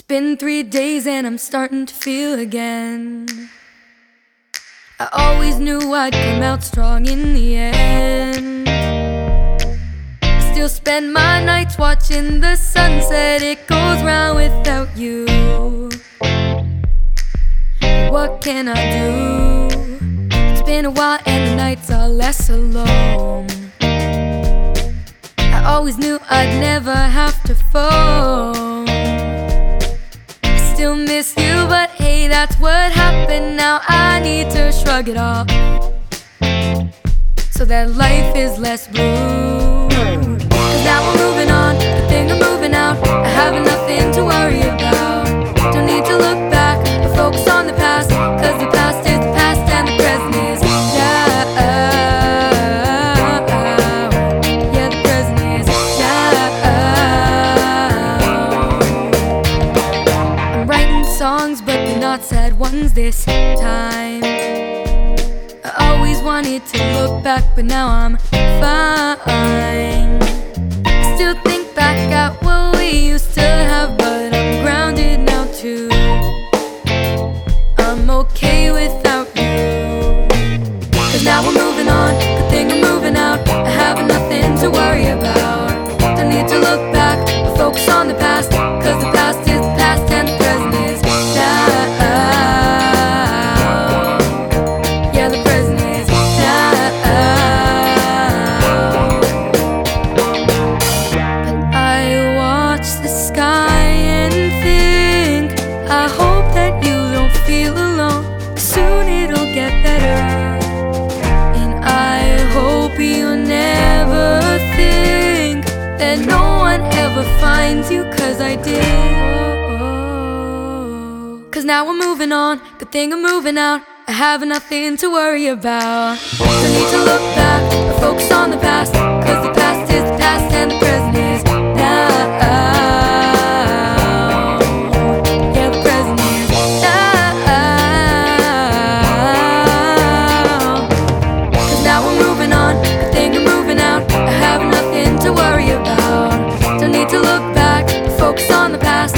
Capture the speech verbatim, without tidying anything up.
been three days and I'm starting to feel again. I always knew I'd come out strong in the end. I still spend my nights watching the sunset. It goes round without you. What can I do? It's been a while and the nights are less alone. I always knew I'd never have to phone. I still miss you, but hey, that's what happened. Now I need to shrug it off, so that life is less blue. Cause now we're moving on, good thing I'm moving out. I have nothing to worry about. Don't need to look back or focus on the past, cause the past is the past and the present is now. Yeah, the present is now. I'm writing songs, but they're not sad ones this time. I always wanted to look back, but now I'm fine. I still think back at what we used to have, but I'm grounded now too. I'm okay without you. Cause now we're moving on, good thing I'm moving out. I have nothing to worry about. Don't need to look back or focus on the past, cause the past is the past and the present is now. Yeah, the present is now. But I watch the sky and think, I hope that you don't feel alone. Soon it'll get better. And I hope you never think that no one ever finds you, cause I did. Cause now we're moving on, good thing I'm moving out. I have nothing to worry about. Don't need to look back or focus on the past, cause the past is the past and the present is now. Yeah, the present is now. Cause now we're moving on, good thing I'm moving out. I have nothing to worry about. Don't need to look back or focus on the past,